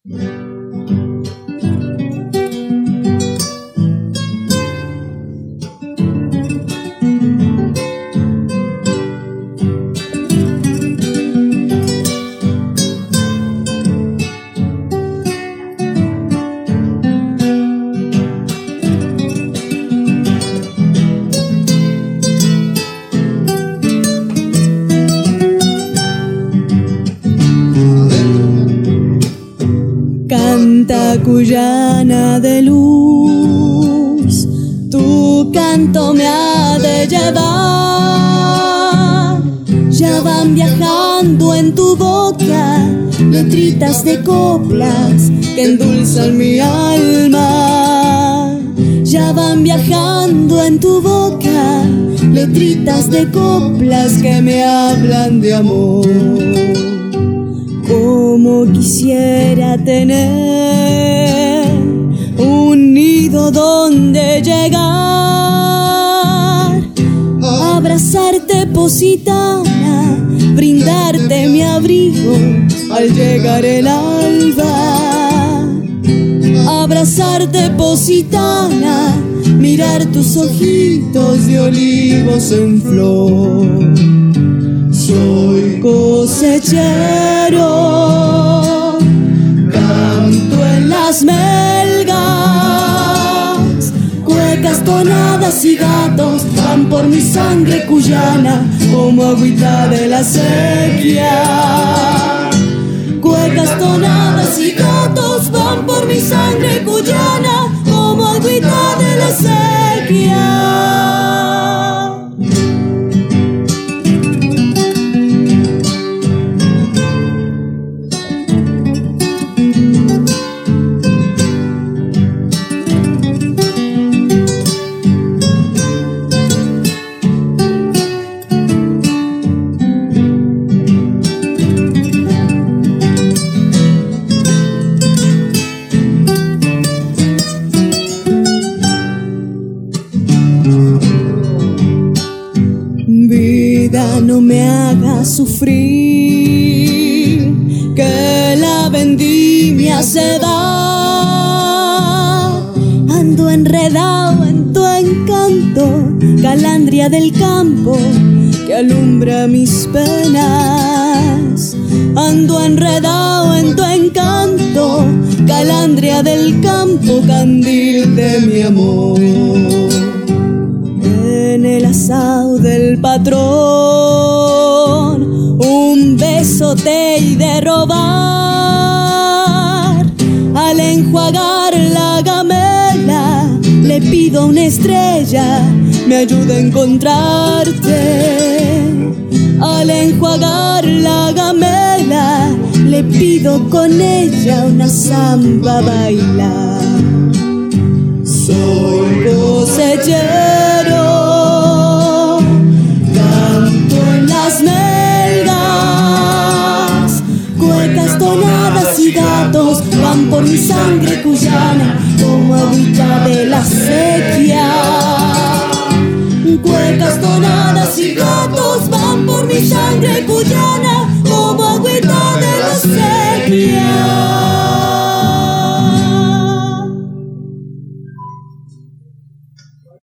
Canta Cuyana de luz, tu canto me ha de llevar. Ya van viajando en tu boca letritas de coplas que endulzan mi alma. Ya van viajando en tu boca letritas de coplas que me hablan de amor. Como quisiera tener un nido donde llegar, abrazarte, positana, brindarte mi abrigo al llegar el alba. Abrazarte, positana, mirar tus ojitos de olivos en flor. Soy cosechero, canto en las melgas, cuecas, tonadas y gatos van por mi sangre cuyana como agüita de la sequía. Cuecas, tonadas y gatos van por mi sangre cuyana como agüita de la sequía. No me hagas sufrir, que la vendimia se da. Ando enredado en tu encanto, calandria del campo que alumbra mis penas. Ando enredado en tu encanto, calandria del campo, candil de mi amor. En el asado del patrón, un beso te he de robar. Al enjuagar la gamela, le pido a una estrella me ayuda a encontrarte. Al enjuagar la gamela, le pido con ella una samba a bailar. Soy cosechero, canto en las melgas, cuecas, tonadas y gatos van por mi sangre cuyana como agüita de la sequía. Cuecas, tonadas y gatos van por mi sangre cuyana como agüita de la sequía.